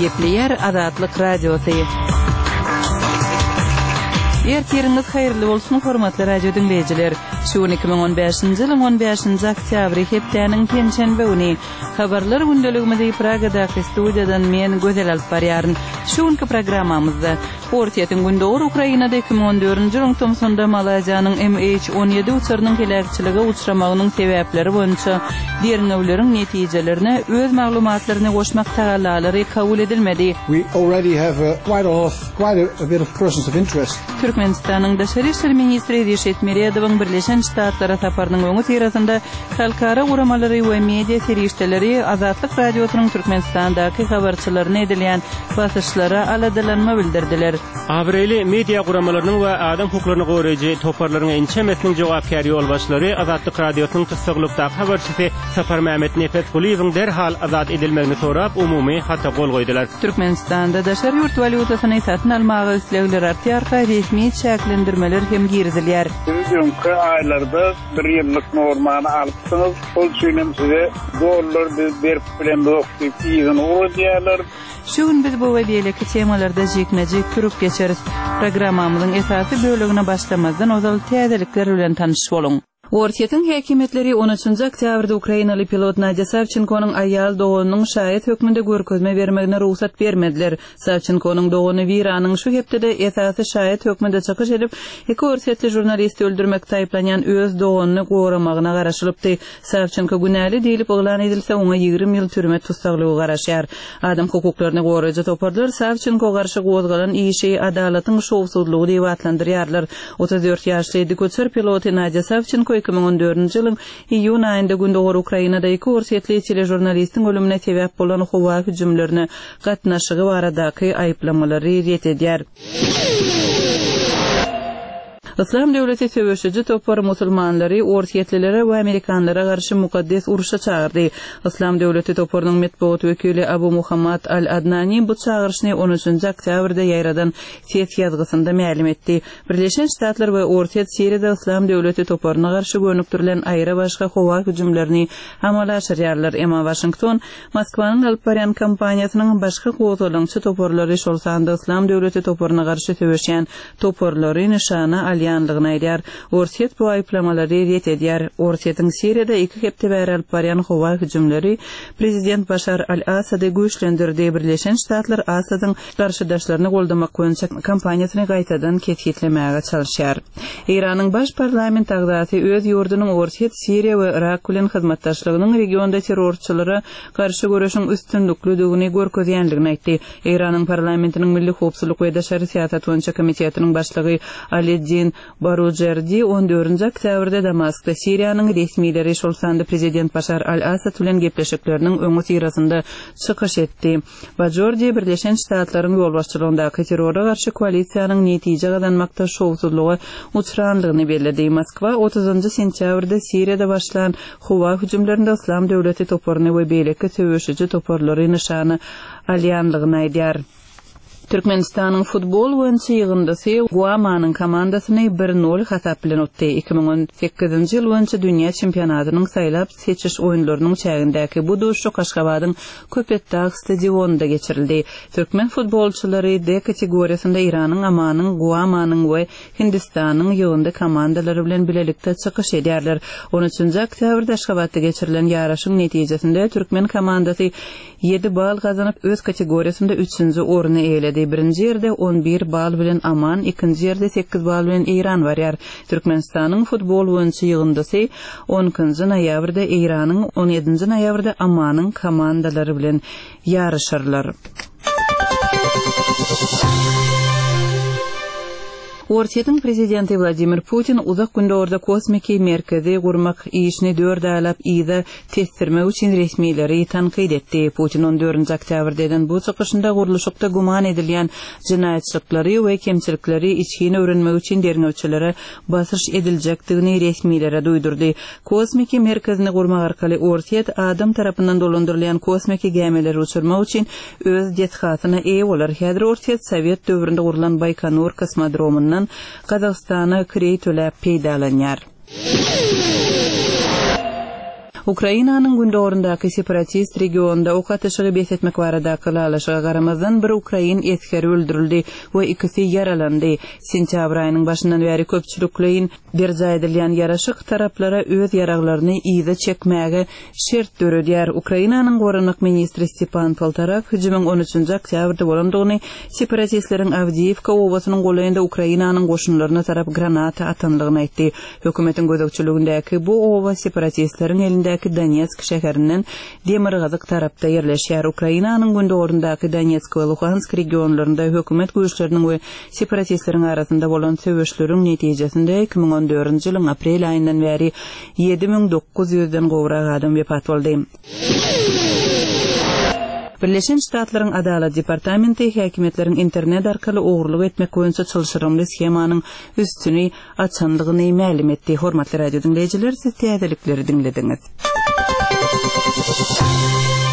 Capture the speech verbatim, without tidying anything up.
Gepleyer Azatlyk Radiosu. Ertiriniz hayırlı olsun hormatly radio dinleyijiler. Şu iki bin on beşinji ýylyň on beşinji oktyabry hepdeniň penşenbe güni habarlar gündeligimizde Pragadaky studiýadan men Gözel alyp barýaryn. Şuňky programmamyzda Ortiýetiň gündogur Ukrainada iki bin on dördünji ýylyň Tomsonda Malaziýanyň M H on yedi uçurynyň kelekçilige uçramagynyň sebäpleri boýunça derinewleriň netijelerine öz maglumatlaryny goşmak tagallalary kabul edilmedi. We already have a, quite a lot, quite a, a bit of persons of interest. Türkmenistanyň Daşary işler ministri Reşet Meriýedowyň Birleşen Ştatlara saparynyň öňü tirasynda halkara guramalary we media serişdeleri Azatlyk Radiosynyň Türkmenistandaky habarçylaryna edilýän basyşlara aladalanma bildirdiler. Abreli media guramalarynyň we adam hukuklaryny goraýjy toparlaryň ençemesiniň jogapkary ýolbaşlary Azatlyk Radiosynyň tysdyglypdaky habarçysy Safar Mehmet Nefet Guliýewiň derhal azat edilmegini sorap umumy hata gol goýdular. Türkmenistanda daşary ýurt walyutasyny satyn almagy islegler artýar, resmi çäklendirmeler hem girdilýär. Soňky aýlarda bir ýyllyk normany alypsyňyz, ol üçin size dollar berip bilen dokdyp ýygyny urýarlar. Şu gün biz bu we diýeleki temalarda jeknejek türüp geçeriz. Programmamyzyň esasy bölügine başlamazdan ozal täzelikler bilen tanyş boluň. Ortiýetiň häkimetleri on üçünji oktýabrda Ukrainaly pilot Nadya Savchenkonyň aýal doganynyň şahyt hökmünde görkezme bermegine ruhsat bermediler. Savchenkonyň dogany Wiranyň şu hepde esasy şahyt hökmünde çykyş edip, iki orsetli jurnalisti öldürmek taýplanýan öz doganyny goramagyna garaşylypdy. Savchenko günäli diýilip oglan edilse oňa ýygrimi ýyl türme tutsaklagy garaşýar. Adam hukuklaryny goraýjy toparlar Savchenko garşy gozgalan işi adalatyň şowsuzlygy diýip atlandyrýarlar. otuz dört ýaşly edikotser pilot Nadya Savchenko iki bin on dördünji ýylyň iýun aýynda gündogur Ukrainada iki orsetli telejurnalistiň ölümine sebäp bolan howa hüjümlerini gatnaşygy baradaky aýplamалary ret edýär. Islam döwleti söwüşüji topar musulmanlary, ortiýetlilere we Amerikanlara garşy mukaddes uruşa çağırdy. Islam döwleti toparynyň metbuat wekili Abu Muhammad al-Adnani bu çağırşyny on üçünji oktýabrda ýaýradan ses ýazgysynda ma'lum etdi. Birleşen Ştatlar we Ortiýet Siriýada Islam döwleti toparyna garşy gönüktirilen aýra başga howa hüjümlerini amala aşyrýarlar. Emma Washington, Moskwanyň alyp barýan kampaniýasynyň başga goýulançy toparlary şolsanda Islam döwleti toparyna garşy söwüşýän toparlary nişana ýanlygyny aýdýar. Ortiýet bu aýplamalary ret edýär. Ortiýetiň Siriýada iki hepde bäri alyp barýan howa hüjümleri prezident Başar al-Asady güýçlendirdi. Birleşen Ştatlar Asadyň garşydaşlaryny goldamak boýunça kampaniýasyny gaýtadan ketgitlemäge çalyşýar. Iranyň baş parlament agdaty öz ýurdunyň Ortiýet, Siriýa we Irak bilen hyzmatdaşlygynyň regionda terrorçylara garşy görüşiň üstünlükligini görkezýänligini aýtdy. Iranyň parlamentiniň milli howpsuzlyk we daşary syýasat boýunça komitetiniň başlygy Aliddin Barujerdi on dördünji oktýabrda Damaskda Siriýanyň resmileri şolsanda prezident Başar al-Asad bilen gepleşikleriniň öňü tirasynda çykyş etdi. Barujerdi Birleşen Ştatlaryň ýolbaşçylygyndaky terrora garşy koalisiýanyň netije gazanmakda şowsuzlygy uçranlygyny bellädi. Moskwa otuzunji sentýabrda Siriýada başlanan howa hüjümlerinde Islam döwleti toparyny we beýleki söwüşüji toparlary nişany alýanlygyny aýdýar. Türkmenistanyň futbol oýunçy ýygyndasy Guamanyň komandasyny bir nol hasap bilen utdy. iki bin on sekizinji ýyl boýunça dünýä çempionatynyň saýlap seçiş oýunlarynyň çägindäki bu duşu Kaşgabadyň Köpetdağ stadionunda geçirildi. Türkmen futbolçylary D kategoriýasynda Iranyň, Amanyň, Guamanyň we Hindistanyň ýygynda komandalary bilen bilelikde çykyş edýärler. on üçünji oktýabrda Aşgabatda geçirilen ýaraşyň netijesinde Türkmen komandasy yedi bal gazanyp öz kategoriýasynda üçünji oruny eýledi. Birinji ýerde on bir bal bilen Aman, ikinji ýerde sekiz bal bilen Iran barýar. Türkmenistanyň futbol oýunçy ýygyndasy onunji noýabrda Iranyň, on ýedinji noýabrda Amanyň komandalary bilen ýarışarlar. Ortiýetiň prezidenti Vladimir Putin uzak gündorda kosmiki merkezi gurmak işini dört aýlap ýyda testirmek üçin resmileri tanqid etdi. Putin on dördünji oktýabrdan bu çykyşynda guruluşykda guman edilýän jinaýatçylyklary we kemçilikleri içine öwrenmek üçin dernewçilere basyş ediljekdigini resmilere duýdurdy. Kosmiki merkezini gurmak arkaly Ortiýet adam tarapyndan dolandyrylýan kosmiki gemileri uçurmak üçin öz jethatyna eýe bolar. Häzir Ortiýet Sowet döwründe gurulan Baykonur kosmodromundan Kazakstana krey töläp peýdalanýar. Ukrainanyň gündorundaky separatist regionda ok atyşygy besetmek barada kılalaşyga garamazdan bir Ukrain eskeri öldürildi we ikisi yaralandy. Sentябr aýynyň başyndan bäri köpçülikleýin berja edilýän yaraşyk taraplara öz yaraglaryny iýde çekmäge şert döredýär. Ukrainanyň gorunmak ministri Stepan Poltorak hüjümüň on üçünji oktýabrda bolandygyny, separatistleriň Avdiivka owasynyň goýunda Ukrainanyň goşunlaryna tarap granata atandygyny aýtdy. Hökümetiň gözegçiligindäki bu owa separatistleriň elindäki Donetsk şäherinden Demirgazyk tarapda ýerleşýär. Ukrainanyň gündorundaky Donetsk we Luhansk regionlarynda hökümet güýçleriniň we separatistleriň arasynda bolan söwüşleriň netijesinde iki bin on dördünji ýylyň aprel aýyndan bäri ýedi bin dokuz ýüzden gowrak adam wepat boldy. Birleşen Ştatlaryň Adalet Departamenti häkimetleriň internet arkaly ogurlyk etmek boýunça çylşyrymly schemanyň üstüni açandygyny ma'lum etdi. Hormatly radio dinleýijiler, siz täzelikleri dinlediňiz.